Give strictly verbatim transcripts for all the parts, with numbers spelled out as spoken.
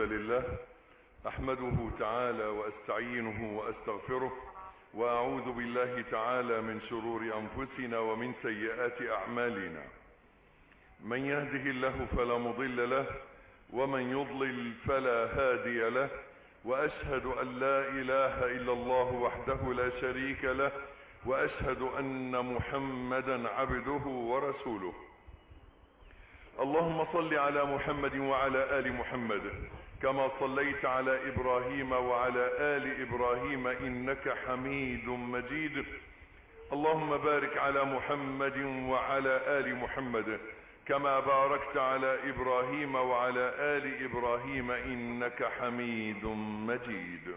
لله أحمده تعالى وأستعينه وأستغفره وأعوذ بالله تعالى من شرور أنفسنا ومن سيئات أعمالنا. من يهده الله فلا مضل له ومن يضلل فلا هادي له، وأشهد أن لا إله إلا الله وحده لا شريك له، وأشهد أن محمدا عبده ورسوله. اللهم صل على محمد وعلى آل محمد كما صليت على إبراهيم وعلى آل إبراهيم إنك حميد مجيد. اللهم بارك على محمد وعلى آل محمد كما باركت على إبراهيم وعلى آل إبراهيم إنك حميد مجيد.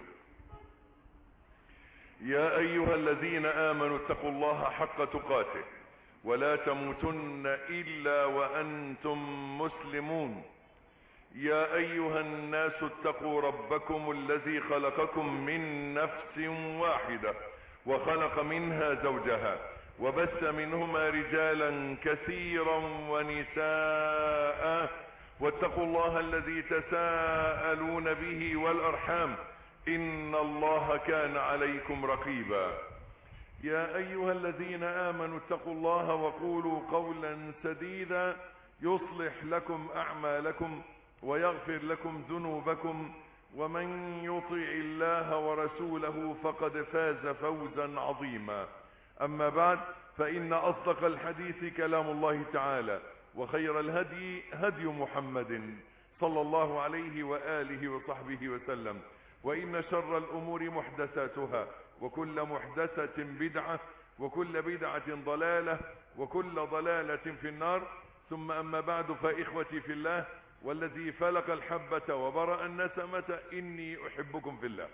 يا أيها الذين آمنوا اتقوا الله حق تقاته ولا تموتن إلا وأنتم مسلمون. يا أيها الناس اتقوا ربكم الذي خلقكم من نفس واحدة وخلق منها زوجها وبث منهما رجالا كثيرا ونساء، واتقوا الله الذي تساءلون به والأرحام إن الله كان عليكم رقيبا. يا أيها الذين آمنوا اتقوا الله وقولوا قولا سديدا يصلح لكم أعمالكم ويغفر لكم ذنوبكم، ومن يطع الله ورسوله فقد فاز فوزا عظيما. أما بعد، فإن أصدق الحديث كلام الله تعالى، وخير الهدي هدي محمد صلى الله عليه وآله وصحبه وسلم، وإن شر الأمور محدثاتها، وكل محدثة بدعة، وكل بدعة ضلالة، وكل ضلالة في النار. ثم أما بعد، فإخوتي في الله والذي فلق الحبة وبرأ النسمة إني أحبكم في الله،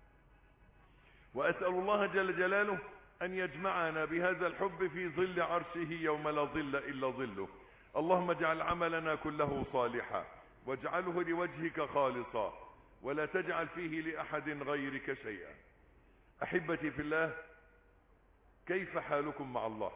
وأسأل الله جل جلاله أن يجمعنا بهذا الحب في ظل عرشه يوم لا ظل إلا ظله. اللهم اجعل عملنا كله صالحا واجعله لوجهك خالصا ولا تجعل فيه لأحد غيرك شيئا. أحبتي في الله، كيف حالكم مع الله؟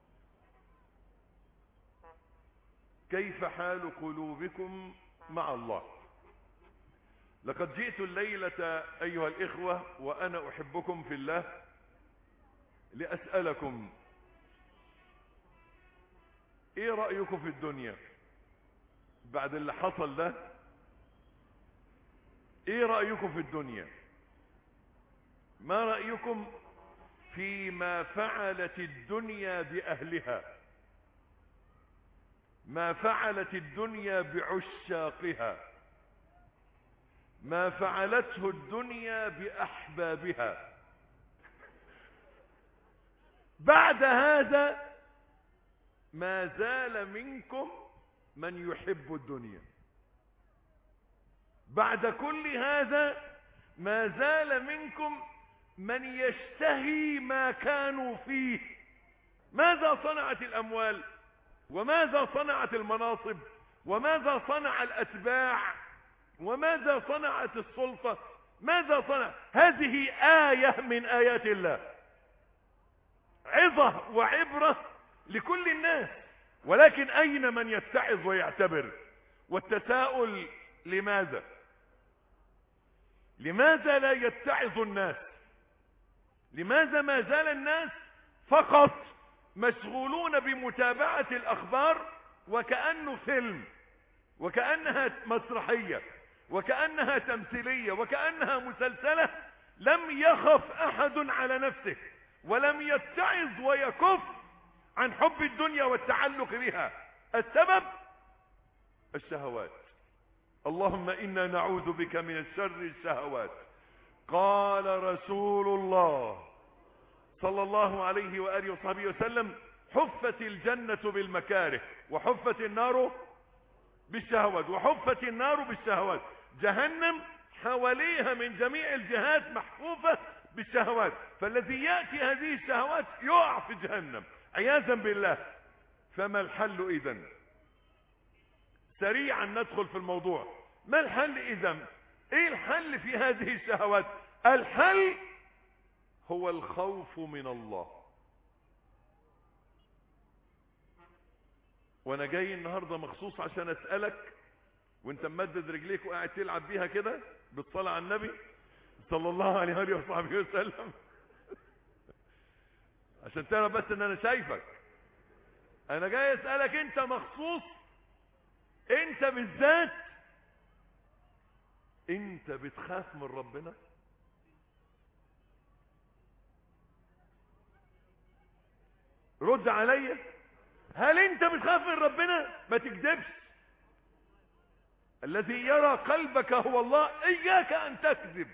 كيف حال قلوبكم مع الله؟ لقد جئت الليلة أيها الإخوة وأنا أحبكم في الله لأسألكم، إيه رأيكم في الدنيا بعد اللي حصل ده؟ إيه رأيكم في الدنيا؟ ما رأيكم فيما فعلت الدنيا بأهلها؟ ما فعلت الدنيا بعشاقها؟ ما فعلته الدنيا بأحبابها؟ بعد هذا ما زال منكم من يحب الدنيا. بعد كل هذا ما زال منكم من يشتهي ما كانوا فيه. ماذا صنعت الأموال؟ وماذا صنعت المناصب؟ وماذا صنع الأتباع؟ وماذا صنعت السلطة؟ ماذا صنع؟ هذه آية من آيات الله، عظة وعبرة لكل الناس، ولكن أين من يتعظ ويعتبر؟ والتساؤل لماذا؟ لماذا لا يتعظ الناس؟ لماذا ما زال الناس فقط مشغولون بمتابعة الأخبار وكأنه فيلم، وكأنها مسرحية، وكأنها تمثيلية، وكأنها مسلسلة؟ لم يخف أحد على نفسه، ولم يتعظ ويكف عن حب الدنيا والتعلق بها. السبب الشهوات. اللهم إنا نعوذ بك من الشر الشهوات. قال رسول الله صلى الله عليه وآله وصحبه وسلم: حفت الجنة بالمكاره وحفت النار بالشهوات، وحفت النار بالشهوات. جهنم حواليها من جميع الجهات محفوفة بالشهوات، فالذي يأتي هذه الشهوات يقع في جهنم عياذا بالله. فما الحل إذن؟ سريعا ندخل في الموضوع. ما الحل إذن؟ ايه الحل في هذه الشهوات؟ الحل هو الخوف من الله. وانا جاي النهاردة مخصوص عشان اسألك وانت ممدد رجليك وقاعد تلعب بيها كده بالصلاة على النبي صلى الله عليه وآله وصحبه وسلم عشان تعرف بس ان انا شايفك. انا جاي اسألك انت مخصوص، انت بالذات، انت بتخاف من ربنا؟ رد عليا، هل انت بتخاف من ربنا؟ ما تكذبش. الذي يرى قلبك هو الله، اياك ان تكذب.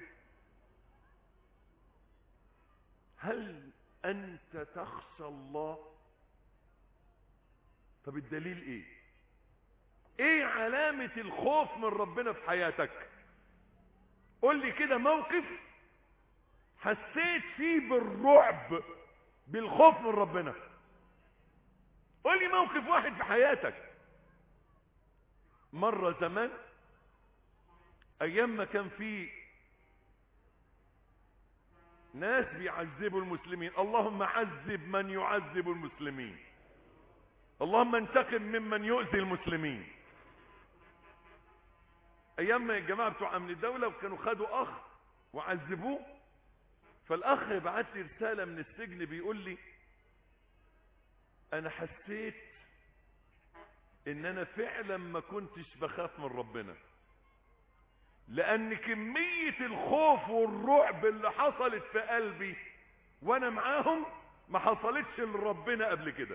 هل انت تخشى الله؟ طب الدليل ايه؟ ايه علامة الخوف من ربنا في حياتك؟ قول لي كده موقف حسيت فيه بالرعب بالخوف من ربنا. قول لي موقف واحد في حياتك. مرة زمان ايام ما كان في ناس بيعذبوا المسلمين، اللهم عذب من يعذب المسلمين، اللهم انتقم ممن يؤذي المسلمين. ايام ما الجماعة بتوع امن الدولة وكانوا خدوا اخ وعذبوه، فالاخ بعت لي رسالة من السجن بيقول لي انا حسيت ان انا فعلا ما كنتش بخاف من ربنا، لان كمية الخوف والرعب اللي حصلت في قلبي وانا معاهم ما حصلتش لربنا قبل كده.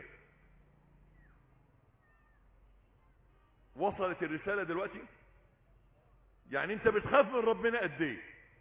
وصلت الرسالة دلوقتي؟ يعني انت بتخاف من ربنا قد ايه؟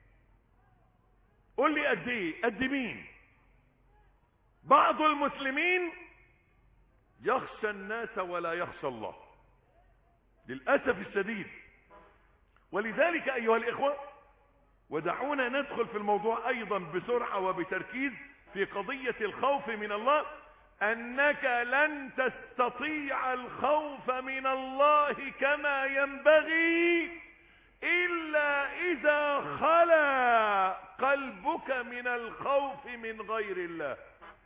قول لي قد ايه؟ قد مين؟ بعض المسلمين يخشى الناس ولا يخشى الله للأسف الشديد. ولذلك أيها الإخوة، ودعونا ندخل في الموضوع أيضا بسرعة وبتركيز في قضية الخوف من الله. أنك لن تستطيع الخوف من الله كما ينبغي إلا إذا خلا قلبك من الخوف من غير الله.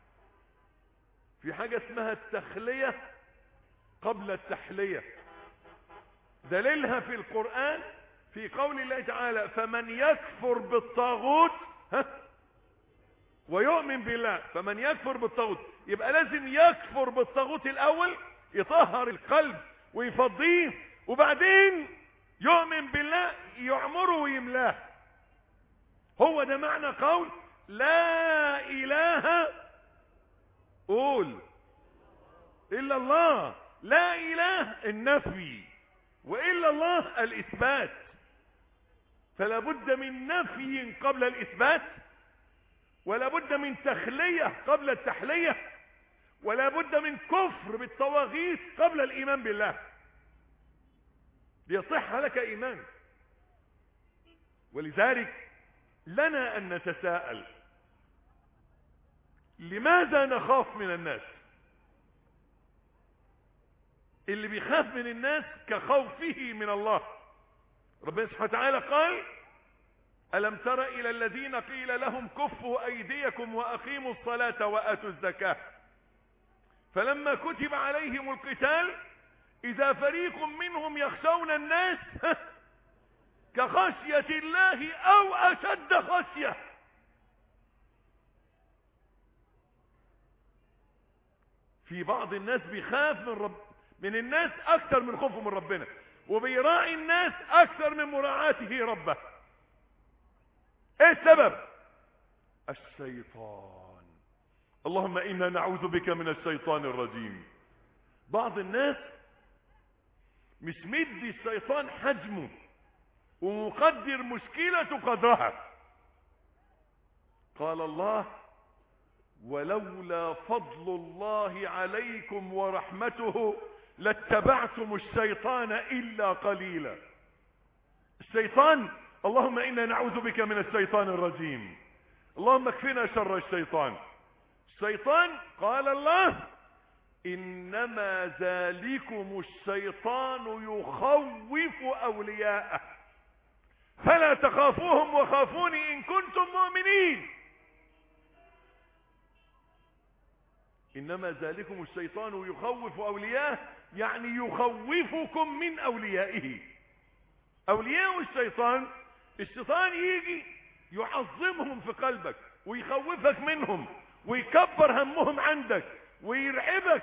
في حاجة اسمها التخلية قبل التحلية. دليلها في القرآن في قول الله تعالى فمن يكفر بالطاغوت ها ويؤمن بالله. فمن يكفر بالطاغوت يبقى لازم يكفر بالطاغوت الاول، يطهر القلب ويفضيه، وبعدين يؤمن بالله يعمره ويملاه. هو ده معنى قول لا اله قول الا الله. لا اله النفي، والا الله الاثبات. فلا بد من نفي قبل الاثبات، ولا بد من تخلية قبل التحلية، ولا بد من كفر بالطواغيت قبل الايمان بالله ليصح لك ايمان. ولذلك لنا ان نتساءل لماذا نخاف من الناس؟ اللي بيخاف من الناس كخوفه من الله. ربنا سبحانه وتعالى قال ألم تر إلى الذين قيل لهم كفوا أيديكم وأقيموا الصلاة وآتوا الزكاة فلما كتب عليهم القتال إذا فريق منهم يخشون الناس كخشية الله أو أشد خشية. في بعض الناس بيخاف من رب من الناس أكثر من خوفه من ربنا، وبيراعي الناس أكثر من مراعاته ربه. ايه السبب؟ الشيطان. اللهم إنا نعوذ بك من الشيطان الرجيم. بعض الناس مش مدي الشيطان حجمه ومقدر مشكلة قدرها. قال الله ولولا فضل الله عليكم ورحمته لاتبعتم الشيطان إلا قليلا. الشيطان، اللهم إنا نعوذ بك من الشيطان الرجيم، اللهم اكفنا شر الشيطان. الشيطان قال الله إنما ذلكم الشيطان يخوف أولياءه فلا تخافوهم وخافوني إن كنتم مؤمنين. إنما ذلكم الشيطان يخوف أولياءه يعني يخوفكم من أوليائه. اولياء الشيطان، الشيطان يجي يعظمهم في قلبك ويخوفك منهم ويكبر همهم عندك ويرعبك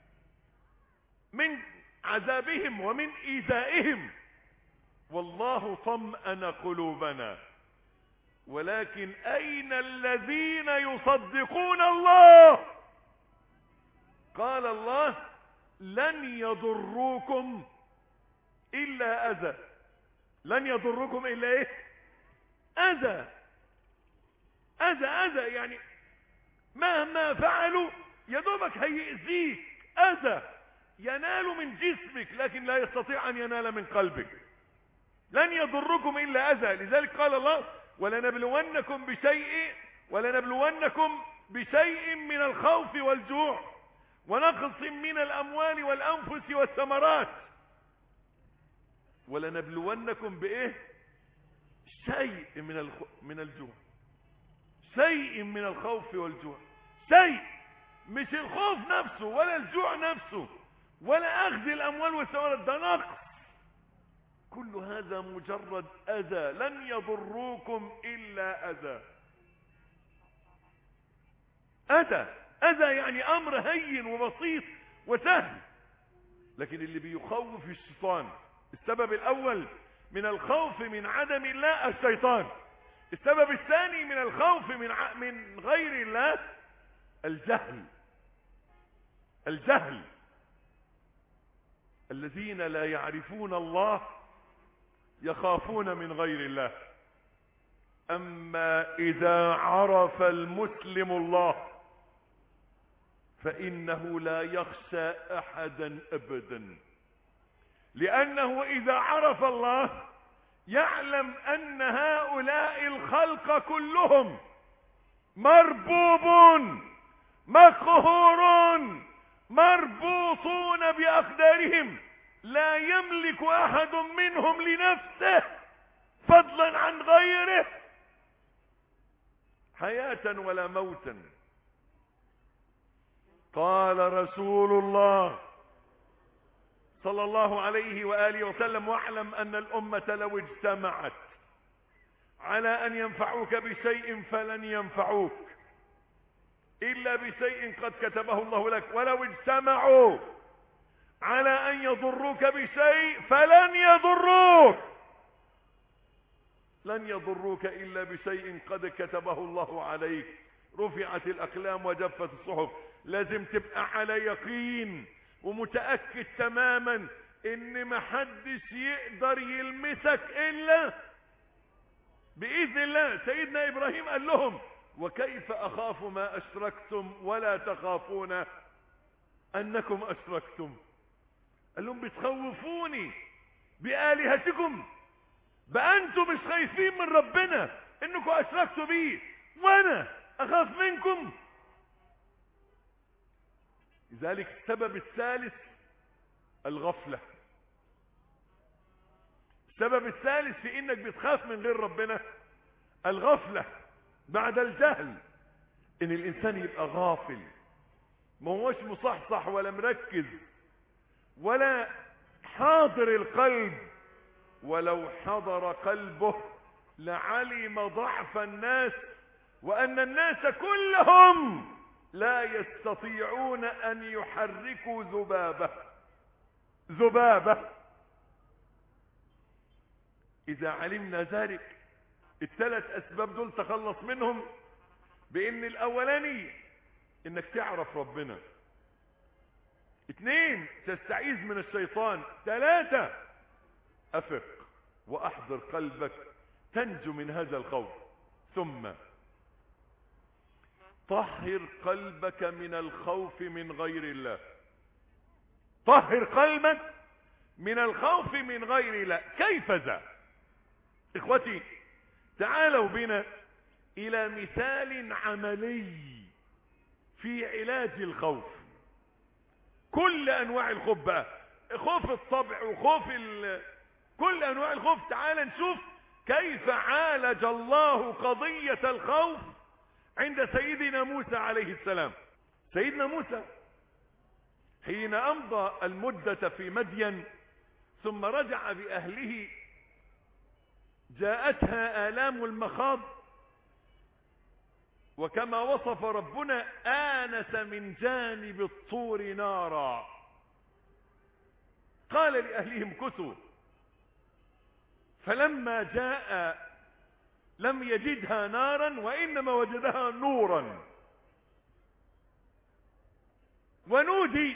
من عذابهم ومن ايذائهم. والله طمأن قلوبنا، ولكن اين الذين يصدقون الله؟ قال الله لن يضروكم الا اذى. لن يضركم الا ايه؟ اذى. اذى اذى يعني مهما فعلوا يا دوبك هيأذيك، اذى ينال من جسمك لكن لا يستطيع ان ينال من قلبك. لن يضركم الا اذى. لذلك قال الله ولنبلونكم بشيء ولنبلونكم بشيء من الخوف والجوع ونقص من الاموال والانفس والثمرات. ولنبلونكم بايه؟ شيء من الخ... من الجوع، شيء من الخوف والجوع. شيء، مش الخوف نفسه ولا الجوع نفسه ولا اخذ الاموال والثمرات، ده نقص. كل هذا مجرد اذى. لن يضروكم الا اذى. اذى اذى يعني امر هين وبسيط وسهل. لكن اللي بيخوف الشيطان، السبب الاول من الخوف من عدم الله الشيطان. السبب الثاني من الخوف من ع... من غير الله الجهل. الجهل. الذين لا يعرفون الله يخافون من غير الله. اما اذا عرف المسلم الله فانه لا يخشى احدا ابدا، لانه اذا عرف الله يعلم ان هؤلاء الخلق كلهم مربوبون مقهورون مربوطون باقدارهم، لا يملك احد منهم لنفسه فضلا عن غيره حياة ولا موتا. قال رسول الله صلى الله عليه وآله وسلم واعلم أن الأمة لو اجتمعت على أن ينفعوك بشيء فلن ينفعوك إلا بشيء قد كتبه الله لك، ولو اجتمعوا على أن يضروك بشيء فلن يضروك لن يضروك إلا بشيء قد كتبه الله عليك. رفعت الأقلام وجفت الصحف. لازم تبقى على يقين ومتأكد تماما ان محدش يقدر يلمسك الا باذن الله. سيدنا ابراهيم قال لهم وكيف اخاف ما اشركتم ولا تخافون انكم اشركتم. قال لهم بتخوفوني بآلهتكم، بقى انتم مش خايفين من ربنا انكم اشركتوا بيه وانا اخاف منكم. لذلك السبب الثالث الغفلة. السبب الثالث في انك بتخاف من غير ربنا الغفلة بعد الجهل. ان الانسان يبقى غافل، ما هوش مصحصح ولا مركز ولا حاضر القلب. ولو حضر قلبه لعلم ضعف الناس وان الناس كلهم لا يستطيعون ان يحركوا ذبابة. ذبابة. اذا علمنا ذلك الثلاث اسباب دول تخلص منهم بان الاولاني انك تعرف ربنا، اثنين تستعيذ من الشيطان، ثلاثة افق واحضر قلبك تنجو من هذا الخوف. ثم طهر قلبك من الخوف من غير الله. طهر قلبك من الخوف من غير الله. كيف ذا؟ اخوتي تعالوا بنا الى مثال عملي في علاج الخوف. كل انواع الخوف بقى، خوف الطبع وخوف ال... كل انواع الخوف. تعال نشوف كيف عالج الله قضية الخوف عند سيدنا موسى عليه السلام. سيدنا موسى حين امضى المدة في مدين ثم رجع باهله جاءتها آلام المخاض، وكما وصف ربنا آنس من جانب الطور نارا، قال لأهلهم كثوا، فلما جاء لم يجدها نارا وإنما وجدها نورا، ونودي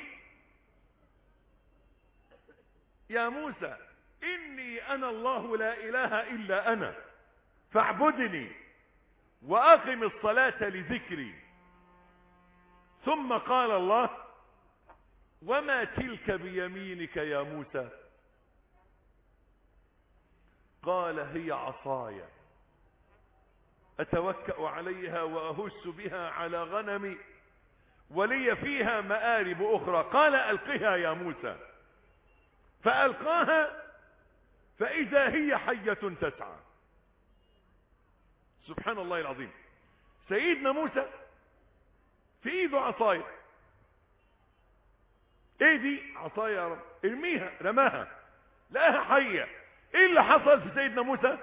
يا موسى إني أنا الله لا إله إلا أنا فاعبدني وأقم الصلاة لذكري. ثم قال الله وما تلك بيمينك يا موسى؟ قال هي عصاي أتوكأ عليها وأهش بها على غنمي ولي فيها مآرب أخرى. قال ألقها يا موسى، فألقاها فإذا هي حية تسعى. سبحان الله العظيم. سيدنا موسى في ايده عصاية. ايه دي؟ عصاية يا رب، ارميها. رماها لقاها حية. ايه اللي حصل في سيدنا موسى؟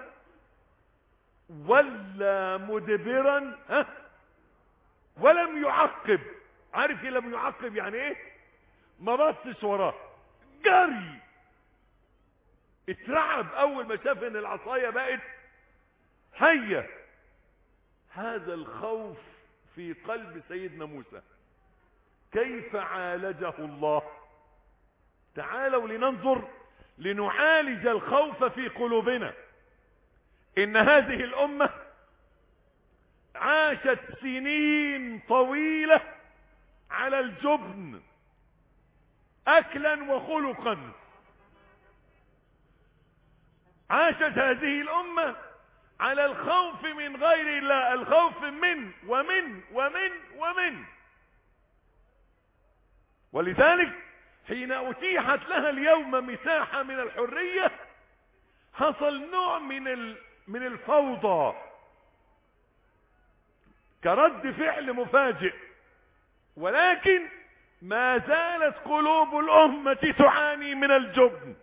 ولا مدبرا ها ولم يعقب. عارف ايه لم يعقب يعني ايه؟ ما بصش وراه، جري. اترعب اول ما شاف ان العصاية بقت حية. هذا الخوف في قلب سيدنا موسى كيف عالجه الله؟ تعالوا لننظر لنعالج الخوف في قلوبنا. ان هذه الامة عاشت سنين طويلة على الجبن اكلا وخلقا. عاشت هذه الامة على الخوف من غير الله، الخوف من ومن ومن ومن. ولذلك حين اتيحت لها اليوم مساحة من الحرية حصل نوع من من الفوضى كرد فعل مفاجئ. ولكن ما زالت قلوب الأمة تعاني من الجبن.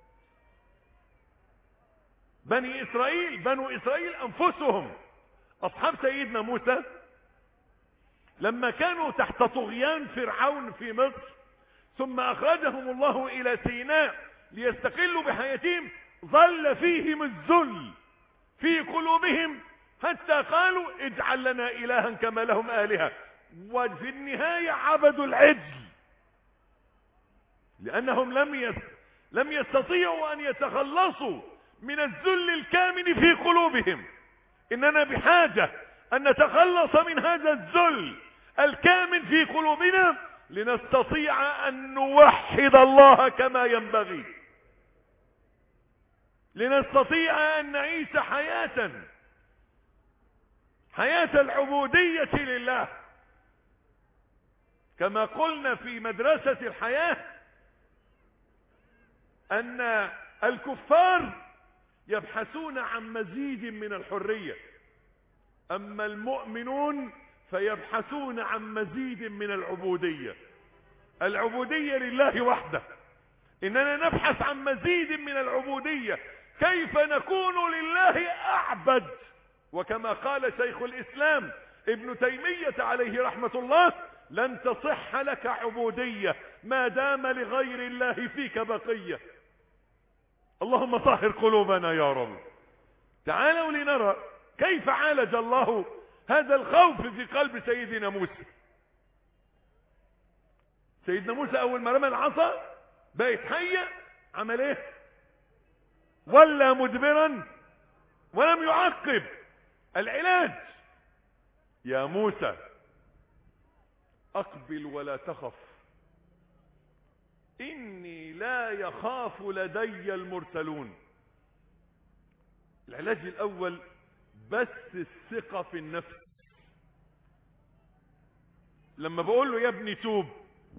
بني إسرائيل بنو إسرائيل أنفسهم أصحاب سيدنا موسى لما كانوا تحت طغيان فرعون في مصر ثم أخرجهم الله إلى سيناء ليستقلوا بحياتهم، ظل فيهم الذل في قلوبهم حتى قالوا اجعل لنا إلها كما لهم آلهة. وفي النهاية عبدوا العجل لأنهم لم يس لم يستطيعوا أن يتخلصوا من الذل الكامن في قلوبهم. إننا بحاجة أن نتخلص من هذا الذل الكامن في قلوبنا لنستطيع أن نوحد الله كما ينبغي، لنستطيع أن نعيش حياة حياة العبودية لله. كما قلنا في مدرسة الحياة أن الكفار يبحثون عن مزيد من الحرية، أما المؤمنون فيبحثون عن مزيد من العبودية. العبودية لله وحده. إننا نبحث عن مزيد من العبودية، كيف نكون لله أعبد. وكما قال شيخ الإسلام ابن تيمية عليه رحمة الله لن تصح لك عبودية ما دام لغير الله فيك بقية. اللهم طهر قلوبنا يا رب. تعالوا لنرى كيف عالج الله هذا الخوف في قلب سيدنا موسى. سيدنا موسى اول ما رمى العصا بقت حية، عمل ايه؟ ولا مدبرا ولم يعقب. العلاج يا موسى اقبل ولا تخف إني لا يخاف لدي المرسلون. العلاج الأول بس الثقة في النفس. لما بقول له يا ابني توب،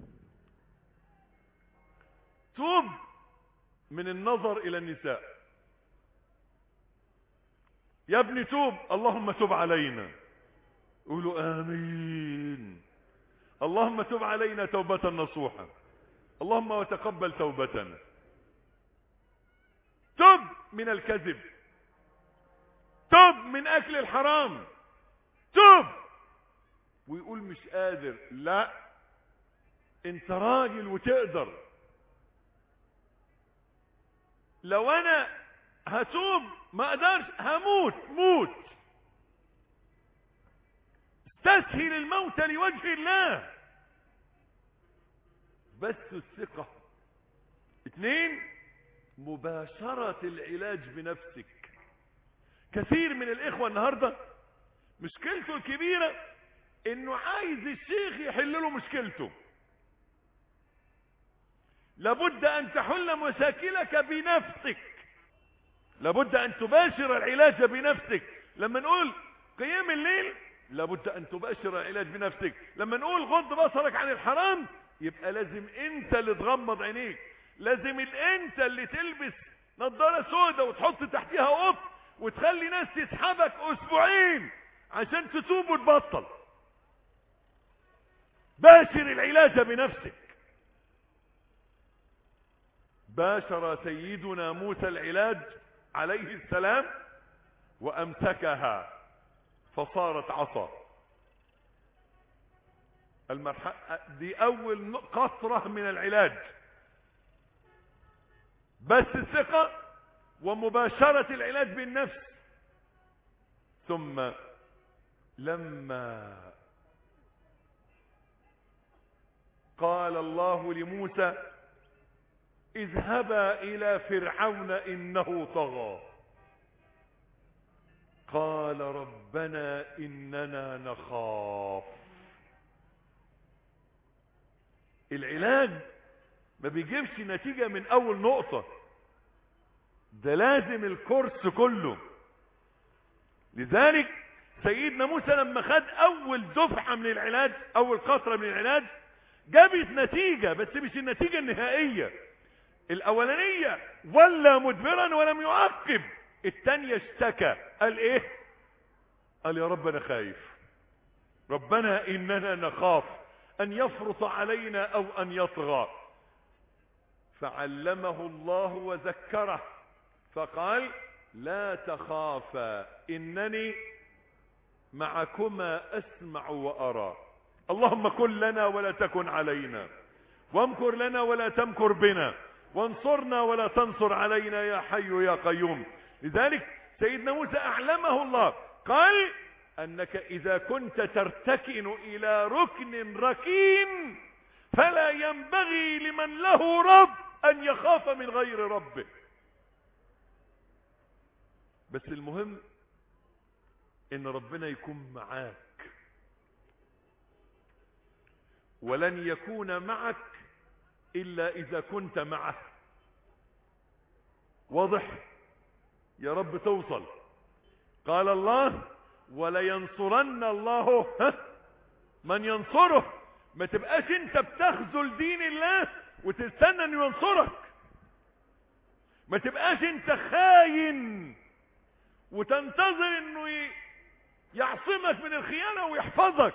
توب من النظر إلى النساء. يا ابني توب، اللهم تب علينا. قولوا آمين. اللهم تب علينا توبة نصوحة. اللهم وتقبل توبتنا. تب من الكذب. توب من اكل الحرام، توب. ويقول مش قادر. لا، انت راجل وتقدر. لو انا هتوب ما اقدرش، هموت موت. استسهل الموت لوجه الله. بس الثقة. اثنين، مباشرة العلاج بنفسك. كثير من الاخوة النهاردة مشكلته الكبيرة انه عايز الشيخ يحل له مشكلته. لابد ان تحل مشاكلك بنفسك، لابد ان تباشر العلاج بنفسك. لما نقول قيام الليل لابد ان تباشر العلاج بنفسك. لما نقول غض بصرك عن الحرام يبقى لازم انت اللي تغمض عينيك، لازم انت اللي تلبس نظارة سوداء وتحط تحتها قط وتخلي ناس تسحبك اسبوعين عشان تتوب وتبطل. باشر العلاج بنفسك. باشر سيدنا موسى العلاج عليه السلام وامسكها فصارت عصا. المرحلة دي اول قطرة من العلاج. بس الثقة ومباشرة العلاج بالنفس. ثم لما قال الله لموسى اذهبا الى فرعون انه طغى، قال ربنا اننا نخاف. العلاج ما بيجيبش نتيجة من اول نقطة، ده لازم الكورس كله. لذلك سيدنا موسى لما خد اول دفعة من العلاج، اول قطرة من العلاج، جابت نتيجة، بس مش النتيجة النهائية. الاولانية ولا مدبرا ولم يعقب. الثانية اشتكى، قال ايه؟ قال يا رب انا خايف، ربنا اننا نخاف ان يفرط علينا او ان يطغى. فعلمه الله وذكره فقال لا تخافا انني معكما اسمع وارى. اللهم كن لنا ولا تكن علينا، وامكر لنا ولا تمكر بنا، وانصرنا ولا تنصر علينا يا حي يا قيوم. لذلك سيدنا موسى اعلمه الله، قال انك اذا كنت ترتكن الى ركن ركين فلا ينبغي لمن له رب ان يخاف من غير ربه. بس المهم ان ربنا يكون معاك، ولن يكون معك الا اذا كنت معه. واضح؟ يا رب توصل. قال الله ولينصرن الله من ينصره. ما تبقاش انت بتخذل دين الله وتستنى انه ينصرك. ما تبقاش انت خاين وتنتظر انه يعصمك من الخيانة ويحفظك.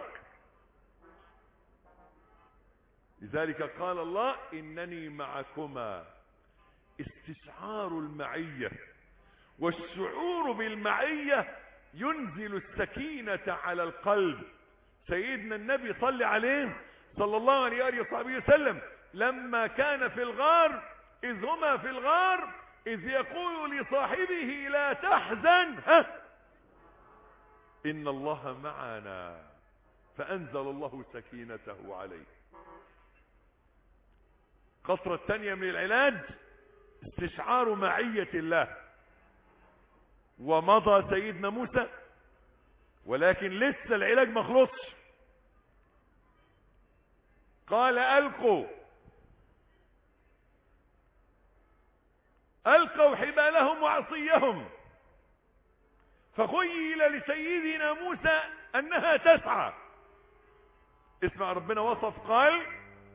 لذلك قال الله انني معكما. استشعار المعية والشعور بالمعية ينزل السكينة على القلب. سيدنا النبي صلى عليه صلى الله عليه وآله وصحبه وسلم لما كان في الغار، إذ هما في الغار إذ يقول لصاحبه لا تحزن ها إن الله معنا، فأنزل الله سكينته عليه. قطرة الثانية من العلاج استشعار معية الله. ومضى سيدنا موسى، ولكن لسه العلاج ما خلصش. قال ألقوا ألقوا حبالهم وعصيهم فخيل لسيدنا موسى أنها تسعى. اسمع ربنا وصف، قال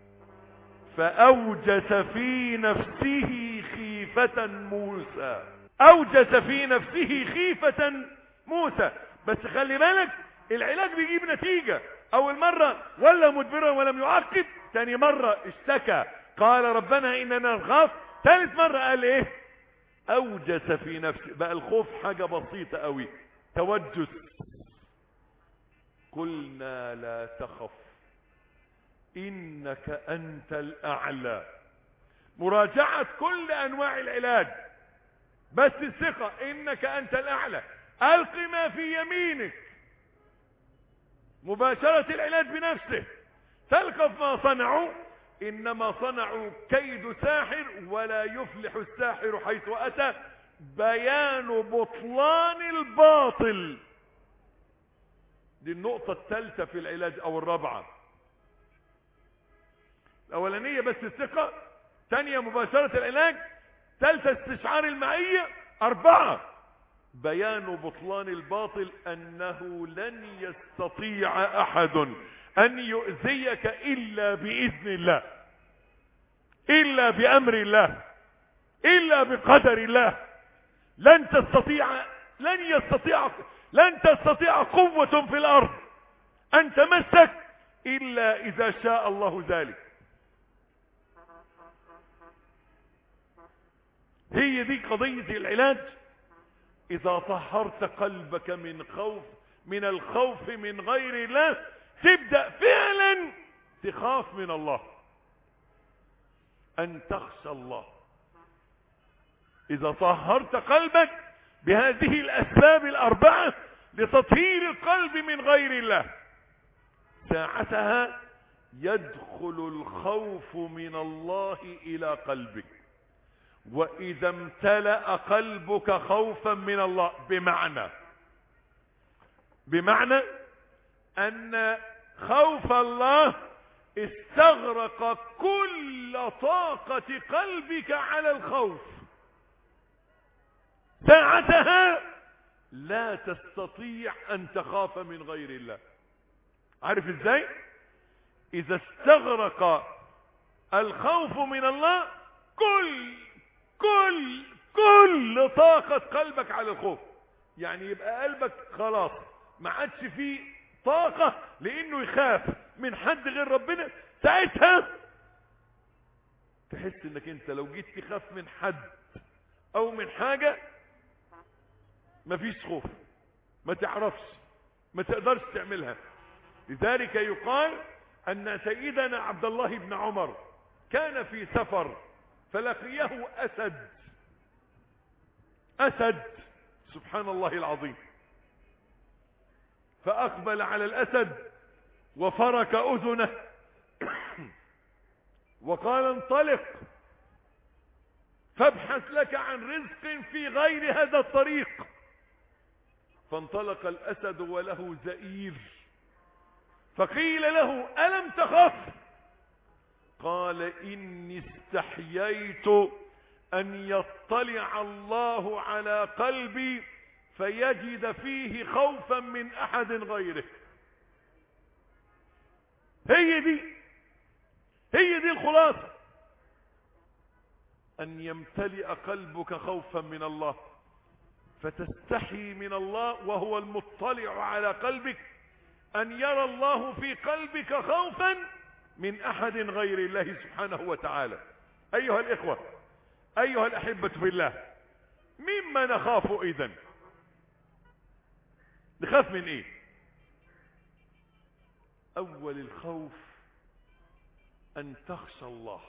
فأوجس في نفسه خيفة موسى. أوجس في نفسه خيفة موسى. بس خلي بالك العلاج بيجيب نتيجة. أول مرة ولا مدبرا ولم يعقب، تاني مرة اشتكى قال ربنا إننا نخاف، ثالث مرة قال إيه؟ أوجس في نفسه. بقى الخوف حاجة بسيطة قوي. توجس. قلنا لا تخف إنك أنت الأعلى. مراجعة كل أنواع العلاج، بس الثقة إنك أنت الأعلى. ألق ما في يمينك، مباشرة العلاج بنفسه. تلقف ما صنعوا، إنما صنعوا كيد ساحر ولا يفلح الساحر حيث أتى. بيان بطلان الباطل. دي النقطة الثالثة في العلاج أو الرابعة. الأولانية بس الثقة، ثانية مباشرة العلاج، ثالثة استشعار المعية، أربعة بيان بطلان الباطل. أنه لن يستطيع أحد أن يؤذيك إلا بإذن الله، إلا بأمر الله، إلا بقدر الله. لن تستطيع لن يستطيع لن تستطيع قوة في الأرض أن تمسك إلا إذا شاء الله ذلك. هي دي قضية العلاج. إذا طهرت قلبك من خوف من الخوف من غير الله، تبدأ فعلا تخاف من الله، أن تخشى الله. إذا طهرت قلبك بهذه الأسباب الأربعة لتطهير القلب من غير الله، ساعتها يدخل الخوف من الله إلى قلبك. وإذا امتلأ قلبك خوفا من الله، بمعنى بمعنى أن خوف الله استغرق كل طاقة قلبك على الخوف، ساعتها لا تستطيع أن تخاف من غير الله. عارف ازاي؟ إذا استغرق الخوف من الله كل كل كل طاقة قلبك على الخوف، يعني يبقى قلبك خلاص ما عادش فيه طاقة لانه يخاف من حد غير ربنا. ساعتها تحس انك انت لو جيت تخاف من حد او من حاجة مفيش خوف، ما تعرفش، ما تقدرش تعملها. لذلك يقال ان سيدنا عبد الله بن عمر كان في سفر فلقيه أسد أسد سبحان الله العظيم، فأقبل على الأسد وفرك أذنه وقال انطلق فابحث لك عن رزق في غير هذا الطريق. فانطلق الأسد وله زئير، فقيل له ألم تخف؟ قال إني استحييت أن يطلع الله على قلبي فيجد فيه خوفا من أحد غيره. هي دي هي دي الخلاصة، أن يمتلئ قلبك خوفا من الله فتستحي من الله وهو المطلع على قلبك، أن يرى الله في قلبك خوفا من أحد غير الله سبحانه وتعالى. أيها الإخوة، أيها الأحبة في الله، مما نخاف إذن؟ نخاف من إيه؟ أول الخوف أن تخشى الله،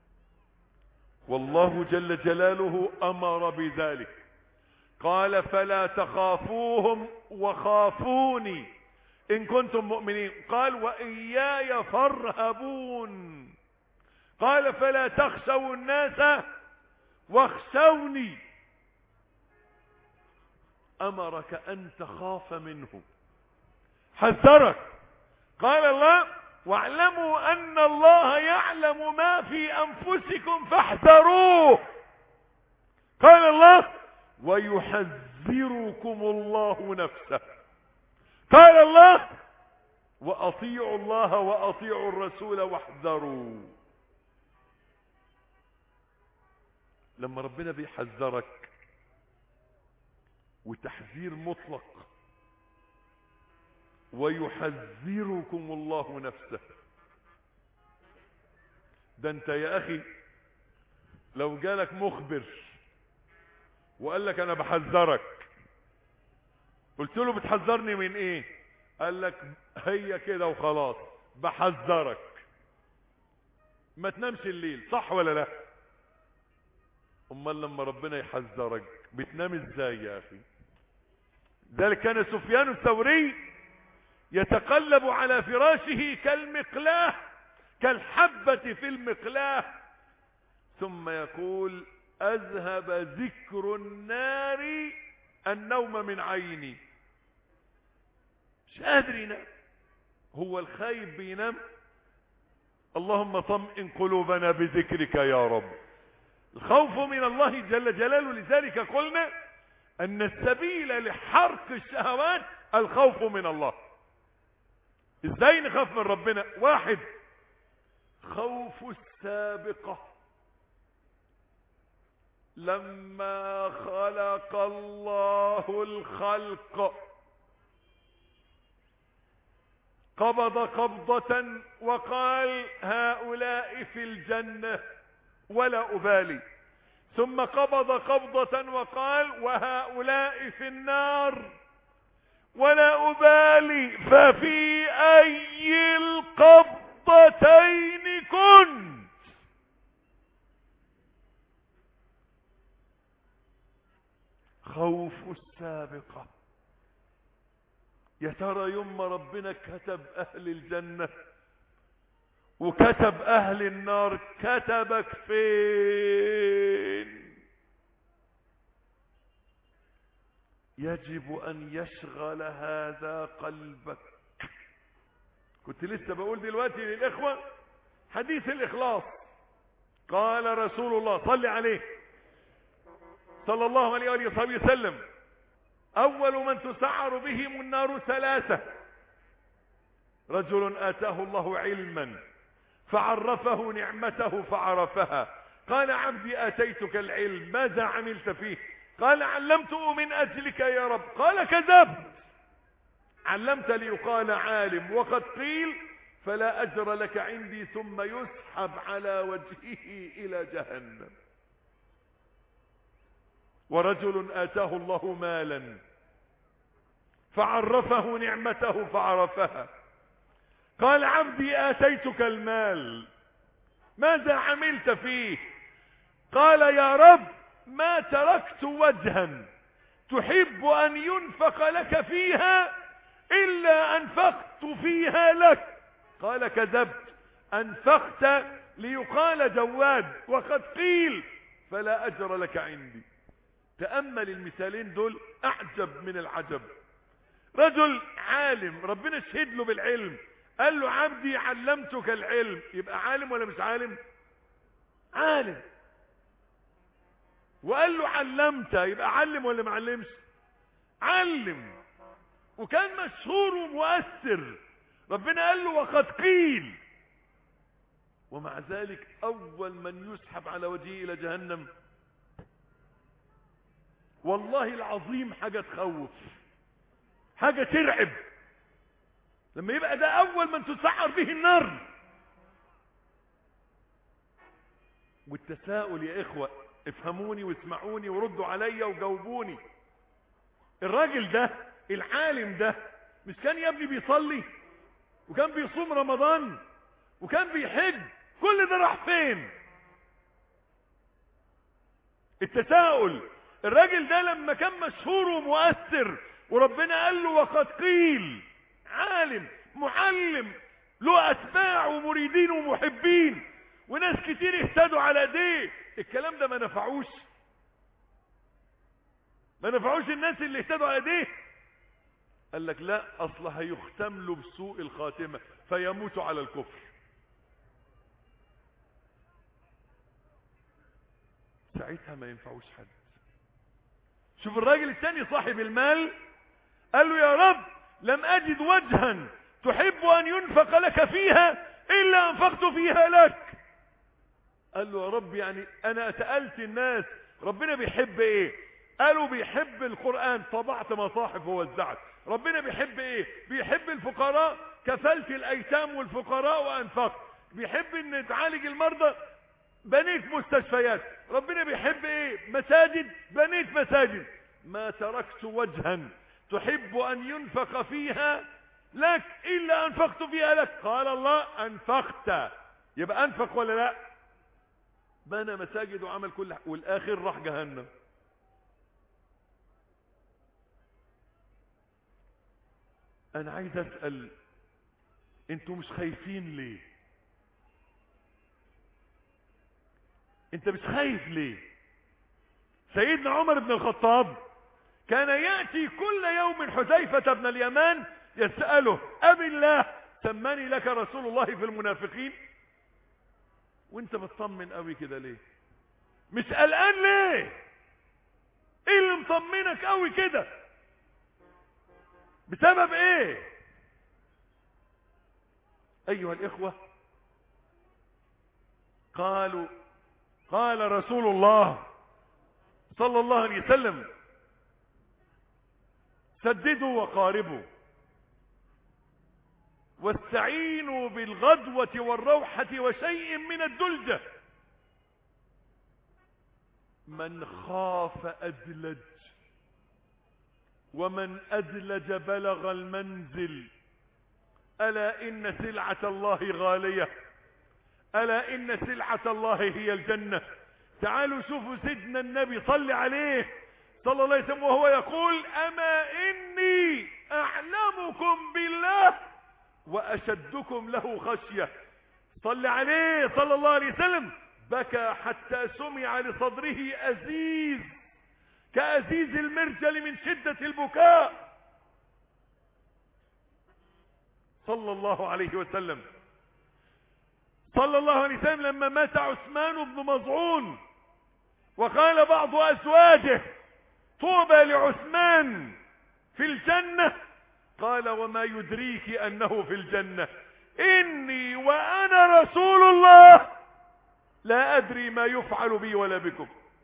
والله جل جلاله أمر بذلك، قال فلا تخافوهم وخافوني إن كنتم مؤمنين. قال وإياي فارهبون. قال فلا تخشوا الناس واخشوني. أمرك أن تخاف منه، حذرك. قال الله واعلموا أن الله يعلم ما في أنفسكم فاحذروه. قال الله ويحذركم الله نفسه. قال الله وأطيعوا الله وأطيعوا الرسول واحذروا. لما ربنا بيحذرك وتحذير مطلق، ويحذركم الله نفسه، ده انت يا اخي لو جالك مخبر وقال لك انا بحذرك، قلت له بتحذرني من ايه؟ قال لك هي كده وخلاص، بحذرك ما تنامش الليل. صح ولا لا؟ امال لما ربنا يحذرك بتنام ازاي يا اخي؟ ذلك كان سفيان الثوري يتقلب على فراشه كالمقلاة، كالحبة في المقلاة، ثم يقول اذهب ذكر النار النوم من عيني. مش قادر ينام. هو الخايب بينام؟ اللهم طمئن قلوبنا بذكرك يا رب. الخوف من الله جل جلاله. لذلك قلنا ان السبيل لحرق الشهوات الخوف من الله. ازاي نخاف من ربنا؟ واحد، خوف السابقة. لما خلق الله الخلق قبض قبضة وقال هؤلاء في الجنة ولا أبالي، ثم قبض قبضة وقال وهؤلاء في النار ولا أبالي، ففي أي القبضتين كنت؟ خوف السابقة. يا ترى يوم ربنا كتب أهل الجنة وكتب أهل النار كتبك فين؟ يجب أن يشغل هذا قلبك. كنت لسه بقول دلوقتي للإخوة حديث الإخلاص. قال رسول الله صلى عليه صلى الله عليه وآله وسلم أول من تسعر بهم النار ثلاثة: رجل آتاه الله علما فعرفه نعمته فعرفها، قال عبدي آتيتك العلم ماذا عملت فيه؟ قال علمته من أجلك يا رب. قال كذبت، علمت ليقال عالم وقد قيل فلا أجر لك عندي، ثم يسحب على وجهه إلى جهنم. ورجل آتاه الله مالا فعرفه نعمته فعرفها، قال عبدي آتيتك المال ماذا عملت فيه؟ قال يا رب ما تركت وجها تحب أن ينفق لك فيها إلا أنفقت فيها لك. قال كذبت، أنفقت ليقال جواد وقد قيل فلا أجر لك عندي. تأمل المثالين دول أعجب من العجب. رجل عالم ربنا شهد له بالعلم، قال له عبدي علمتك العلم، يبقى عالم ولا مش عالم؟ عالم. وقال له علمت، يبقى علم ولا معلمش؟ علم. وكان مشهور ومؤثر، ربنا قال له وقد قيل. ومع ذلك اول من يسحب على وجهه الى جهنم. والله العظيم حاجة تخوف، حاجة ترعب لما يبقى ده اول من تسعر به النار. والتساؤل يا اخوة، افهموني واسمعوني وردوا عليا وجاوبوني. الراجل ده العالم ده مش كان يا ابني بيصلي وكان بيصوم رمضان وكان بيحج؟ كل ده راح فين؟ التساؤل. الراجل ده لما كان مشهور ومؤثر وربنا قال له وقد قيل، عالم معلم له اتباع ومريدين ومحبين وناس كتير اهتدوا على ايديه، الكلام ده ما نفعوش؟ ما نفعوش الناس اللي اهتدوا على ايديه؟ قال لك لا، اصل هيختم له بسوء الخاتمة فيموت على الكفر. ساعتها ما ينفعوش حد. شوف الراجل الثاني صاحب المال، قال له يا رب لم اجد وجها تحب ان ينفق لك فيها الا انفقت فيها لك. قال له يا رب يعني انا سألت الناس ربنا بيحب ايه؟ قالوا بيحب القرآن، طبعت مصاحف ووزعت. ربنا بيحب ايه؟ بيحب الفقراء، كفلت الايتام والفقراء وانفقت. بيحب ان تعالج المرضى، بنيت مستشفيات. ربنا بيحب ايه؟ مساجد، بنيت مساجد. ما تركت وجها تحب أن ينفق فيها لك إلا أنفقت فيها لك. قال الله أنفقت، يبقى أنفق ولا لا؟ بنى مساجد وعمل كل حاجة، والآخر راح جهنم. أنا عايز أسأل، أنتوا مش خايفين ليه؟ أنت مش خايف ليه؟ سيدنا عمر بن الخطاب كان يأتي كل يوم حذيفة بن اليمان يسأله أبي الله سماني لك رسول الله في المنافقين؟ وانت بتطمن قوي كده ليه؟ مش قلقان ليه؟ ايه اللي مطمنك قوي كده؟ بسبب ايه؟ ايها الاخوة، قالوا قال رسول الله صلى الله عليه وسلم سددوا وقاربوا واستعينوا بالغدوة والروحة وشيء من الدلجة. من خاف أدلج ومن أدلج بلغ المنزل. ألا إن سلعة الله غالية، ألا إن سلعة الله هي الجنة. تعالوا شوفوا سيدنا النبي صلى عليه صلى الله عليه وسلم وهو يقول أما إني أعلمكم بالله وأشدكم له خشية. صلى عليه صلى الله عليه وسلم بكى حتى سمع لصدره أزيز كأزيز المرجل من شدة البكاء صلى الله عليه وسلم. صلى الله عليه وسلم لما مات عثمان بن مظعون وقال بعض أزواجه طوبى لعثمان في الجنة، قال وما يدريك أنه في الجنة؟ إني وأنا رسول الله لا أدري ما يفعل بي ولا بكم.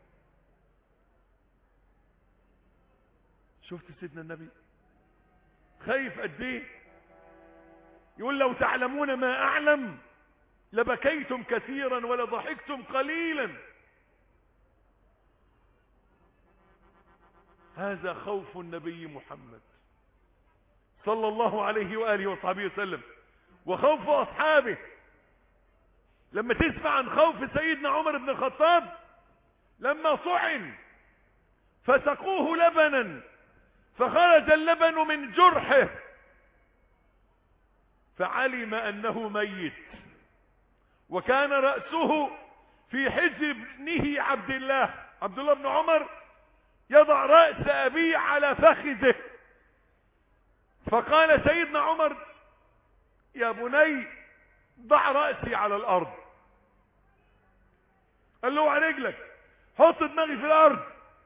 شفت سيدنا النبي خايف قد ايه؟ يقول لو تعلمون ما أعلم لبكيتم كثيرا ولضحكتم قليلا. هذا خوف النبي محمد صلى الله عليه وآله وصحبه وسلم، وخوف أصحابه. لما تسمع عن خوف سيدنا عمر بن الخطاب لما صعن فسقوه لبنا فخرج اللبن من جرحه فعلم أنه ميت، وكان رأسه في حجر ابنه عبد الله. عبد الله بن عمر يضع رأس أبيه على فخذه، فقال سيدنا عمر يا بني ضع رأسي على الأرض. قال له على رجلك، حط دماغي في الأرض.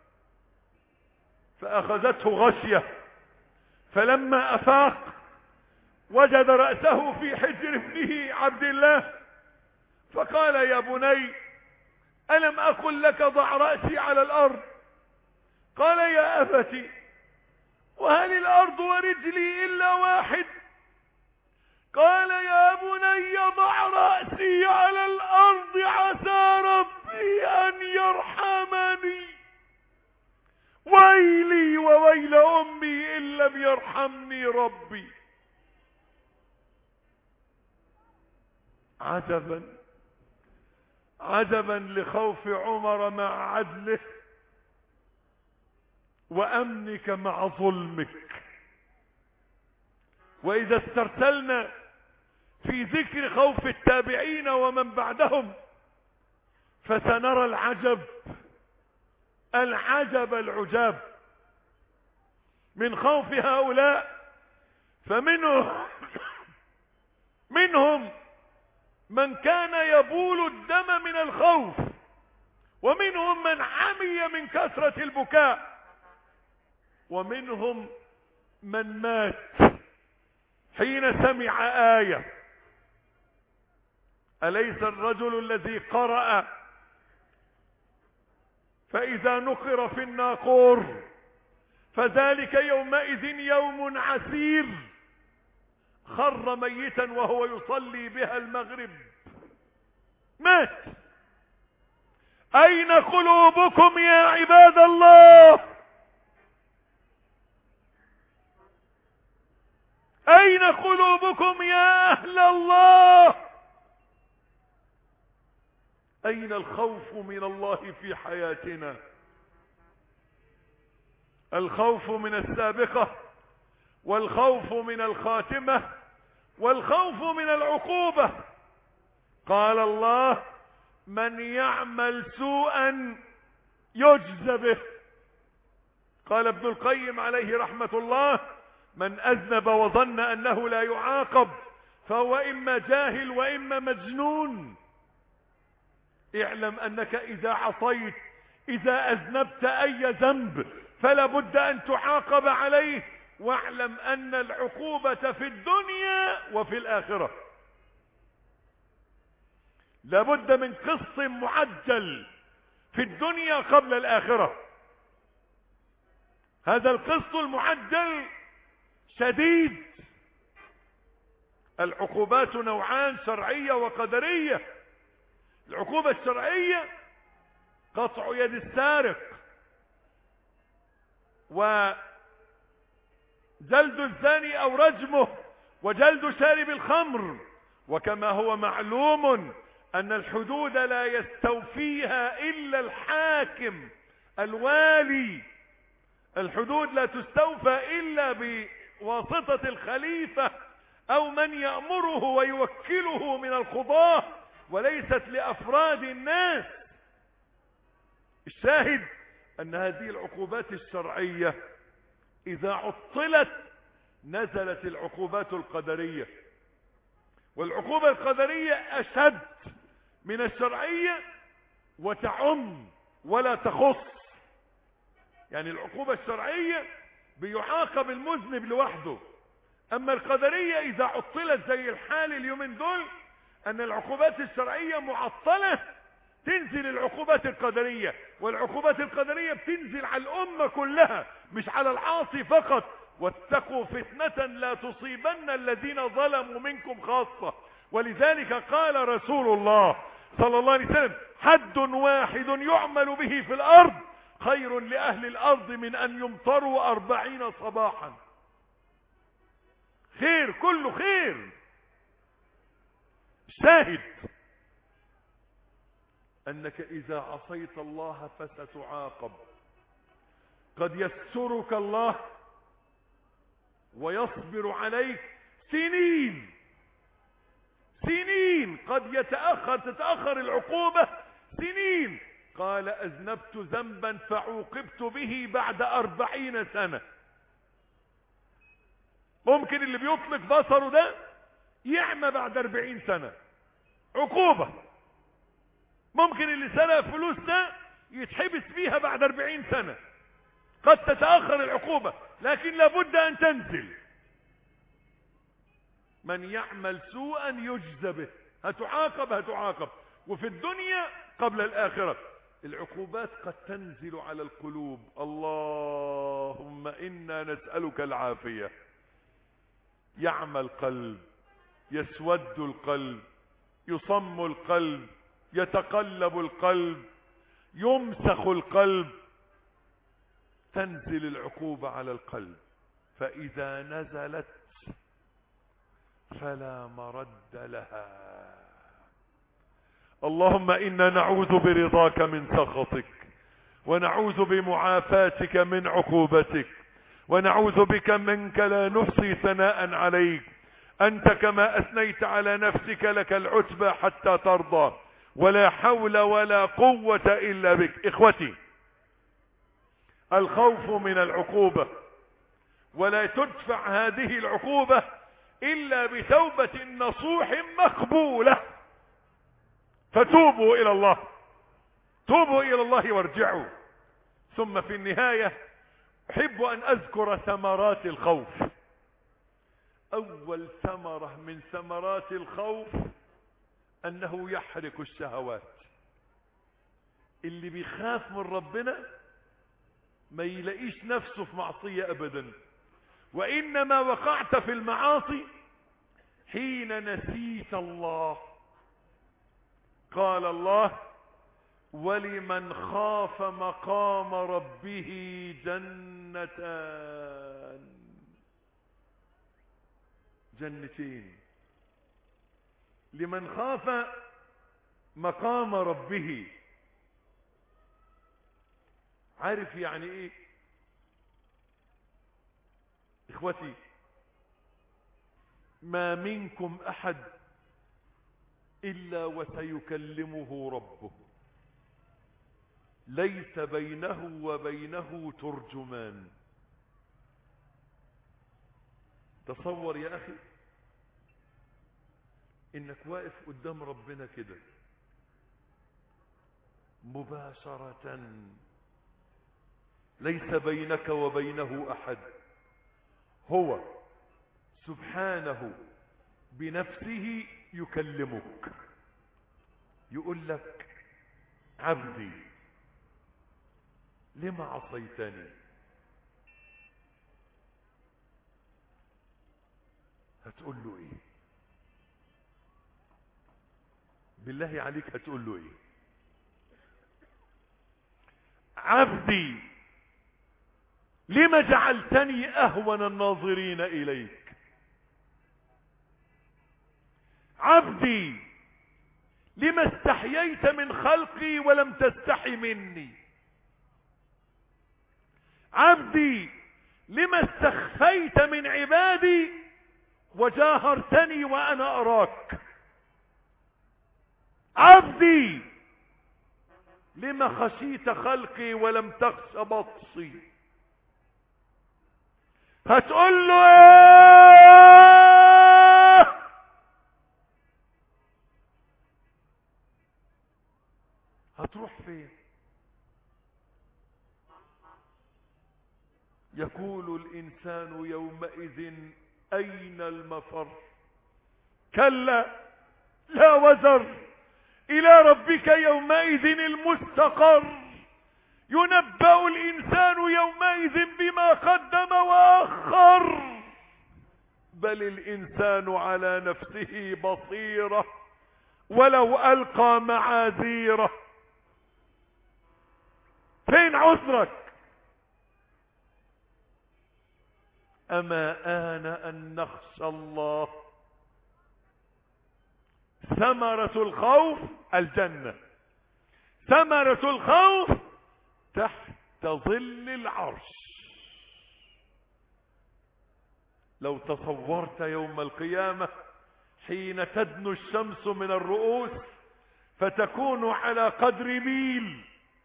فأخذته غشية، فلما أفاق وجد رأسه في حجر ابنه عبد الله، فقال يا بني ألم أقل لك ضع رأسي على الأرض؟ قال يا أبتي وهل الأرض ورجلي إلا واحد؟ قال يا بني ضع رأسي على الأرض عسى ربي أن يرحمني، ويلي وويل أمي إن لم يرحمني ربي. عجبا عجبا لخوف عمر مع عدله وأمنك مع ظلمك. وإذا استرسلنا في ذكر خوف التابعين ومن بعدهم فسنرى العجب العجب العجاب من خوف هؤلاء. فمنهم منهم من كان يبول الدم من الخوف، ومنهم من عمي من كثرة البكاء، ومنهم من مات حين سمع آية. أليس الرجل الذي قرأ فإذا نقر في الناقور فذلك يومئذ يوم عسير، خر ميتا وهو يصلي بها المغرب، مات. أين قلوبكم يا عباد الله؟ قلوبكم يا أهل الله؟ أين الخوف من الله في حياتنا؟ الخوف من السابقة، والخوف من الخاتمة، والخوف من العقوبة. قال الله: من يعمل سوءا يجزى به. قال ابن القيم عليه رحمة الله: من أذنب وظن أنه لا يعاقب فهو إما جاهل وإما مجنون. اعلم أنك إذا عصيت، إذا أذنبت أي ذنب، فلا بد أن تعاقب عليه. واعلم أن العقوبة في الدنيا وفي الآخرة. لابد من قسط معجل في الدنيا قبل الآخرة. هذا القسط المعجل شديد. العقوبات نوعان: شرعية وقدرية. العقوبة الشرعية قطع يد السارق، وجلد الزاني أو رجمه، وجلد شارب الخمر. وكما هو معلوم أن الحدود لا يستوفيها إلا الحاكم الوالي. الحدود لا تستوفى إلا بواسطة الخليفة أو من يأمره ويوكله من القضاة، وليست لأفراد الناس. الشاهد أن هذه العقوبات الشرعية إذا عطلت نزلت العقوبات القدرية. والعقوبة القدرية أشد من الشرعية وتعم ولا تخص. يعني العقوبة الشرعية بيعاقب المذنب لوحده، أما القدرية إذا عطلت زي الحال اليومين دول أن العقوبات الشرعية معطلة، تنزل العقوبات القدرية. والعقوبات القدرية بتنزل على الأمة كلها مش على العاصي فقط. واتقوا فتنة لا تصيبن الذين ظلموا منكم خاصة. ولذلك قال رسول الله صلى الله عليه وسلم: حد واحد يعمل به في الأرض خير لأهل الأرض من أن يمطروا أربعين صباحا. خير، كله خير. شاهد أنك إذا عصيت الله فستعاقب. قد يسترك الله ويصبر عليك سنين سنين، قد يتأخر تتأخر العقوبة سنين. قال: أذنبت ذنبا فعوقبت به بعد أربعين سنة. ممكن اللي بيطلق بصره ده يعمى بعد أربعين سنة عقوبة. ممكن اللي سرق فلوس ده يتحبس فيها بعد أربعين سنة. قد تتأخر العقوبة لكن لابد أن تنزل. من يعمل سوءا يجزى به. هتعاقب هتعاقب وفي الدنيا قبل الآخرة. العقوبات قد تنزل على القلوب. اللهم إنا نسألك العافية. يعمى القلب، يسود القلب، يصم القلب، يتقلب القلب، يمسخ القلب. تنزل العقوبة على القلب، فإذا نزلت فلا مرد لها. اللهم إنا نعوذ برضاك من سخطك، ونعوذ بمعافاتك من عقوبتك، ونعوذ بك منك لا نحصي ثناء عليك. أنت كما أثنيت على نفسك لك العتبى حتى ترضى، ولا حول ولا قوة إلا بك. إخوتي، الخوف من العقوبة، ولا تدفع هذه العقوبة إلا بتوبة نصوح مقبولة. فتوبوا إلى الله، توبوا إلى الله وارجعوا. ثم في النهاية أحب أن أذكر ثمرات الخوف. أول ثمرة من ثمرات الخوف أنه يحرق الشهوات. اللي بيخاف من ربنا ما يلاقيش نفسه في معصية أبدا، وإنما وقعت في المعاصي حين نسيت الله. قال الله: ولمن خاف مقام ربه جنتان. جنتين. لمن خاف مقام ربه. عارف يعني ايه اخوتي؟ ما منكم احد الا وسيكلمه ربه، ليس بينه وبينه ترجمان. تصور يا اخي انك واقف قدام ربنا كده مباشرة، ليس بينك وبينه احد، هو سبحانه بنفسه يكلمك، يقول لك عبدي لما عصيتني؟ هتقول له ايه؟ بالله عليك هتقول له ايه؟ عبدي لما جعلتني اهون الناظرين اليك؟ عبدي لما استحييت من خلقي ولم تستحي مني؟ عبدي لما استخفيت من عبادي وجاهرتني وانا اراك؟ عبدي لما خشيت خلقي ولم تخش بطشي؟ هتقول له ايه؟ هتروح فين؟ يقول الانسان يومئذ اين المفر؟ كلا لا وزر، الى ربك يومئذ المستقر. ينبأ الانسان يومئذ بما قدم واخر، بل الانسان على نفسه بصيرة ولو القى معاذيره. فين عذرك؟ اما آن ان نخشى الله. ثمرة الخوف الجنة، ثمرة الخوف تحت ظل العرش. لو تصورت يوم القيامة حين تدنو الشمس من الرؤوس فتكون على قدر ميل،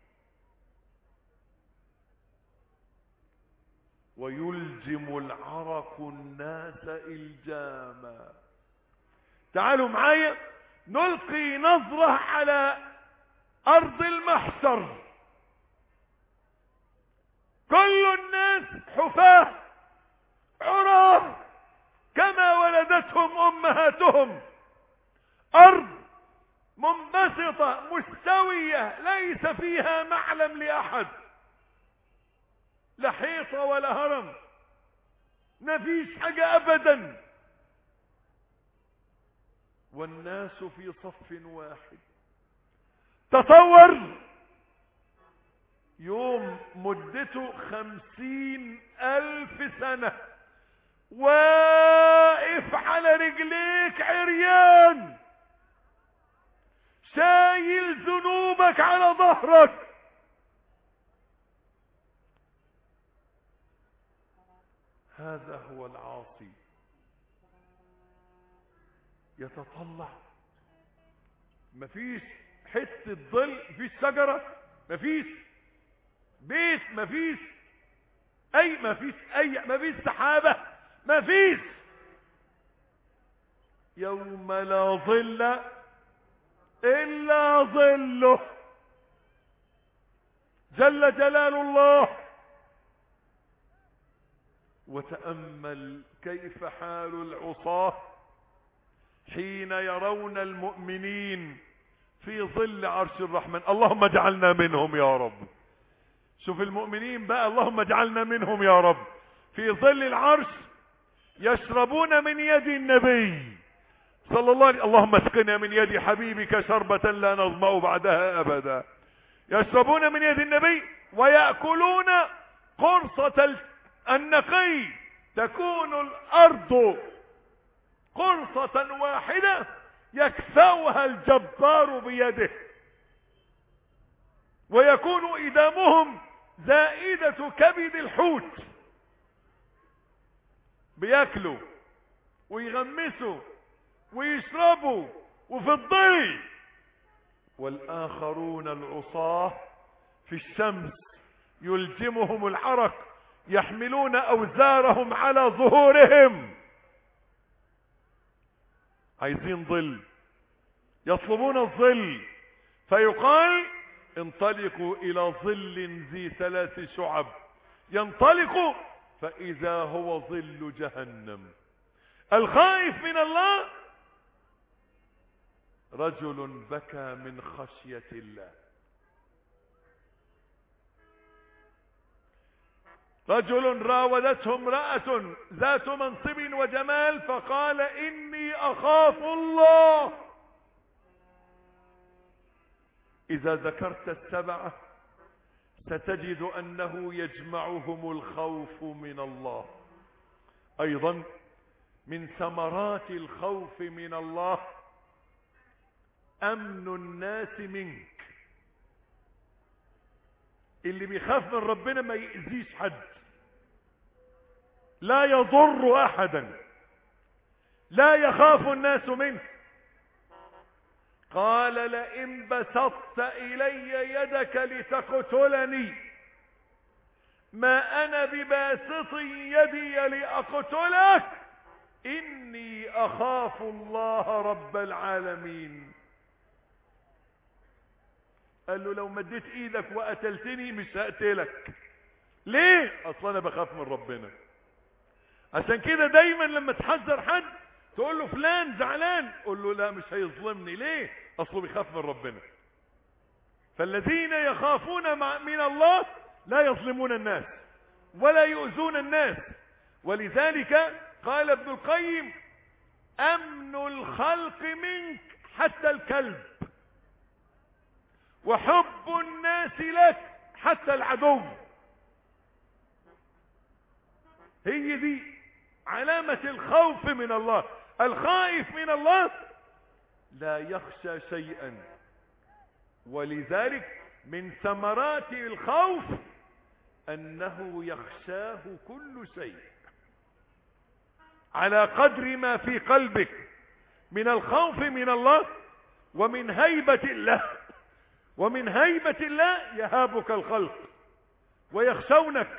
ويلجم العرق الناس إلجاما. تعالوا معايا نلقي نظرة على أرض المحشر. كل الناس حفاة عراة كما ولدتهم أمهاتهم. أرض منبسطة مستوية ليس فيها معلم لأحد، لا حيطة ولا هرم، مفيش حاجة أبدا، والناس في صف واحد. تصور يوم مدته خمسين ألف سنة واقف على رجليك عريان، شايل ذنوبك على ظهرك. هذا هو العاصي يتطلع. مفيش حتة ظل، مفيش شجرة، مفيش بيت، مفيش اي مفيش اي مفيش سحابة، مفيش. يوم لا ظل الا ظله جل جلال الله. وتأمل كيف حال العصاة حين يرون المؤمنين في ظل عرش الرحمن. اللهم اجعلنا منهم يا رب. شوف المؤمنين بقى، اللهم اجعلنا منهم يا رب. في ظل العرش يشربون من يد النبي صلى الله عليه وسلم. اللهم اسقنا من يد حبيبك شربة لا نظمأ بعدها أبدا. يشربون من يد النبي ويأكلون قرصة النقي. تكون الأرض قرصة واحدة يكسوها الجبار بيده، ويكون إدامهم زائدة كبد الحوت، بياكلوا ويغمسوا ويشربوا وفي الظل، والآخرون العصاة في الشمس يلجمهم العرق يحملون أوزارهم على ظهورهم، عايزين ظل، يطلبون الظل، فيقال انطلقوا إلى ظل ذي ثلاث شعب، ينطلقوا فإذا هو ظل جهنم. الخائف من الله رجل بكى من خشية الله، رجل راودته امرأة ذات منصب وجمال فقال إني أخاف الله. إذا ذكرت السبعة ستجد أنه يجمعهم الخوف من الله. أيضا من ثمرات الخوف من الله أمن الناس منك. اللي بيخاف من ربنا ما يأذيش حد، لا يضر أحدا، لا يخاف الناس منه. قال لئن بسطت إلي يدك لتقتلني ما أنا بباسط يدي لأقتلك إني أخاف الله رب العالمين. قال له لو مديت ايدك وقتلتني مش هقتلك. ليه؟ اصلا انا بخاف من ربنا. عشان كده دايما لما تحذر حد تقول له فلان زعلان، قول له لا مش هيظلمني. ليه؟ اصله بيخاف من ربنا. فالذين يخافون من الله لا يظلمون الناس ولا يؤذون الناس. ولذلك قال ابن القيم امن الخلق منك حتى الكلب، وحب الناس لك حتى العدو. هي دي علامة الخوف من الله. الخائف من الله لا يخشى شيئا. ولذلك من ثمرات الخوف انه يخشاه كل شيء على قدر ما في قلبك من الخوف من الله ومن هيبة الله. ومن هيبة الله يهابك الخلق ويخشونك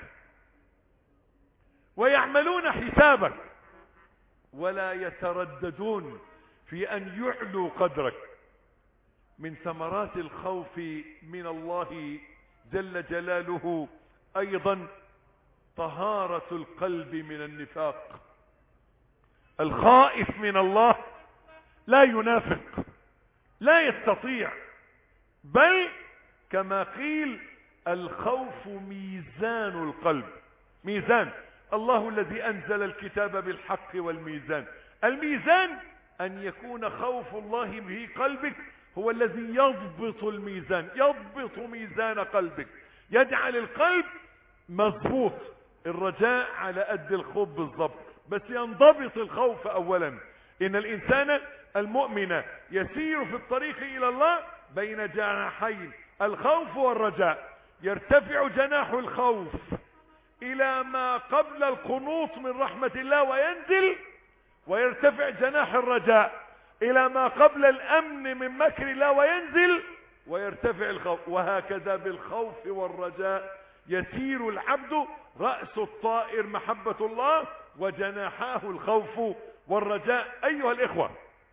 ويعملون حسابك ولا يترددون في أن يعلوا قدرك. من ثمرات الخوف من الله جل جلاله أيضا طهارة القلب من النفاق. الخائف من الله لا ينافق، لا يستطيع، بل كما قيل الخوف ميزان القلب. ميزان الله الذي أنزل الكتاب بالحق والميزان. الميزان أن يكون خوف الله به قلبك هو الذي يضبط الميزان، يضبط ميزان قلبك، يجعل القلب مضبوط. الرجاء على قد الخوف بالضبط، بس ينضبط الخوف أولا. إن الإنسان المؤمن يسير في الطريق إلى الله بين جناحين الخوف والرجاء. يرتفع جناح الخوف إلى ما قبل القنوط من رحمة الله وينزل، ويرتفع جناح الرجاء إلى ما قبل الأمن من مكر الله وينزل، ويرتفع الخوف. وهكذا بالخوف والرجاء يسير العبد. رأس الطائر محبة الله وجناحاه الخوف والرجاء. أيها الإخوة،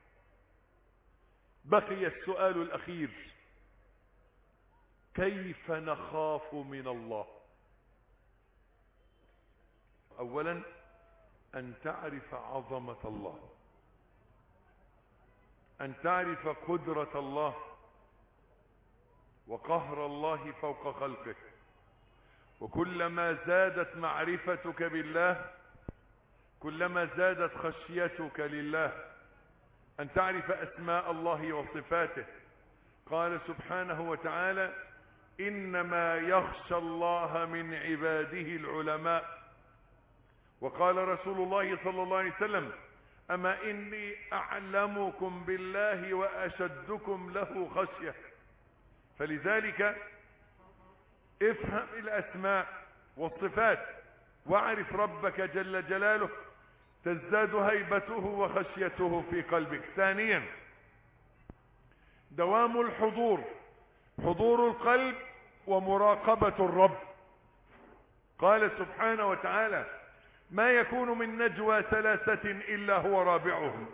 بقي السؤال الأخير: كيف نخاف من الله؟ أولا أن تعرف عظمة الله، أن تعرف قدرة الله وقهر الله فوق خلقه. وكلما زادت معرفتك بالله كلما زادت خشيتك لله. أن تعرف أسماء الله وصفاته. قال سبحانه وتعالى: إنما يخشى الله من عباده العلماء. وقال رسول الله صلى الله عليه وسلم: أما إني أعلمكم بالله وأشدكم له خشية. فلذلك افهم الأسماء والصفات واعرف ربك جل جلاله تزداد هيبته وخشيته في قلبك. ثانيا دوام الحضور، حضور القلب ومراقبة الرب. قال سبحانه وتعالى: ما يكون من نجوى ثلاثة إلا هو رابعهم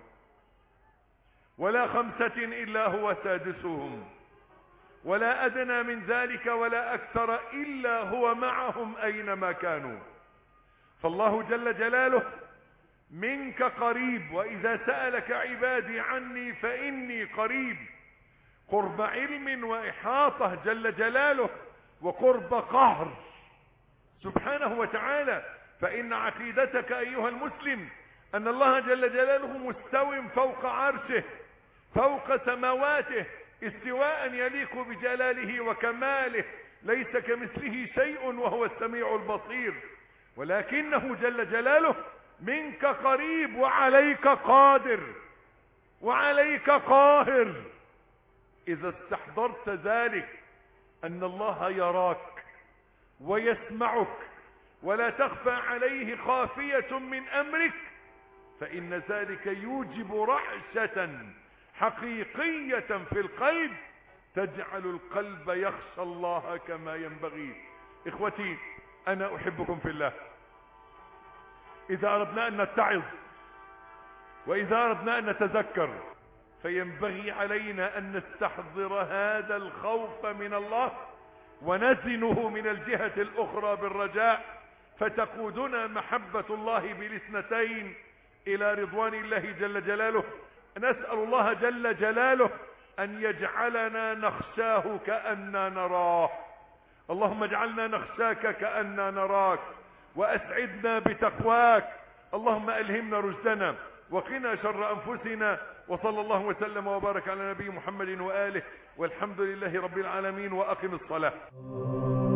ولا خمسة إلا هو سادسهم ولا أدنى من ذلك ولا أكثر إلا هو معهم أينما كانوا. فالله جل جلاله منك قريب، وإذا سألك عبادي عني فإني قريب. قرب علم وإحاطة جل جلاله، وقرب قهر سبحانه وتعالى. فإن عقيدتك أيها المسلم أن الله جل جلاله مستو فوق عرشه فوق سماواته استواء يليق بجلاله وكماله، ليس كمثله شيء وهو السميع البصير، ولكنه جل جلاله منك قريب وعليك قادر وعليك قاهر. إذا استحضرت ذلك أن الله يراك ويسمعك ولا تخفى عليه خافية من أمرك، فإن ذلك يوجب رعشة حقيقية في القلب تجعل القلب يخشى الله كما ينبغي. إخوتي، أنا أحبكم في الله. إذا أردنا أن نتعظ وإذا أردنا أن نتذكر فينبغي علينا أن نستحضر هذا الخوف من الله ونزنه من الجهة الأخرى بالرجاء، فتقودنا محبة الله بالاثنتين إلى رضوان الله جل جلاله. نسأل الله جل جلاله أن يجعلنا نخشاه كأننا نراه. اللهم اجعلنا نخشاك كأننا نراك، وأسعدنا بتقواك. اللهم ألهمنا رشدنا وقنا شر أنفسنا. وصلى الله وسلم وبارك على نبي محمد وآله، والحمد لله رب العالمين. وأقم الصلاة.